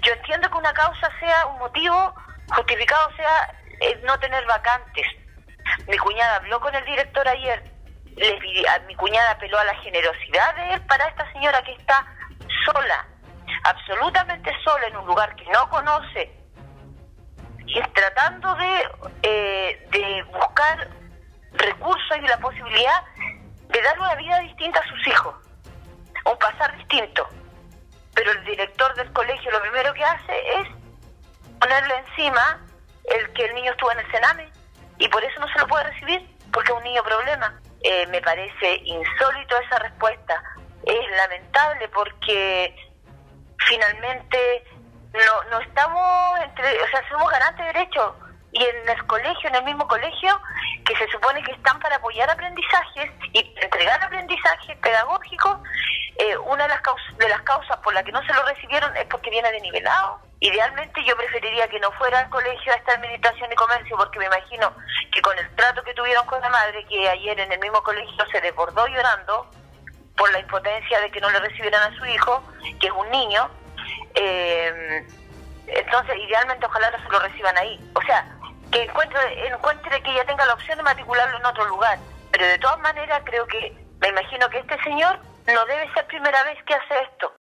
Yo entiendo que una causa sea un motivo justificado, sea no tener vacantes. Mi cuñada habló con el director ayer, mi cuñada apeló a la generosidad de él para esta señora que está sola, absolutamente sola en un lugar que no conoce, y tratando de buscar recursos y la posibilidad de darle una vida distinta a sus hijos, un pasar distinto. Pero el director del colegio lo primero que hace es ponerle encima el que el niño estuvo en el Sename y por eso no se lo puede recibir, porque es un niño problema. Me parece insólito esa respuesta. Es lamentable porque finalmente no estamos somos garantes de derechos, y en el colegio, en el mismo colegio, que se supone que están para apoyar aprendizajes y entregar aprendizajes pedagógicos, una de las causas por las que no se lo recibieron es porque viene denivelado. Idealmente yo preferiría que no fuera al colegio a esta administración y comercio, porque me imagino que con el trato que tuvieron con la madre, que ayer en el mismo colegio se desbordó llorando por la impotencia de que no le recibieran a su hijo, que es un niño, entonces idealmente ojalá no se lo reciban ahí. O sea, que encuentre que ella tenga la opción de matricularlo en otro lugar. Pero de todas maneras me imagino que este señor no debe ser primera vez que hace esto.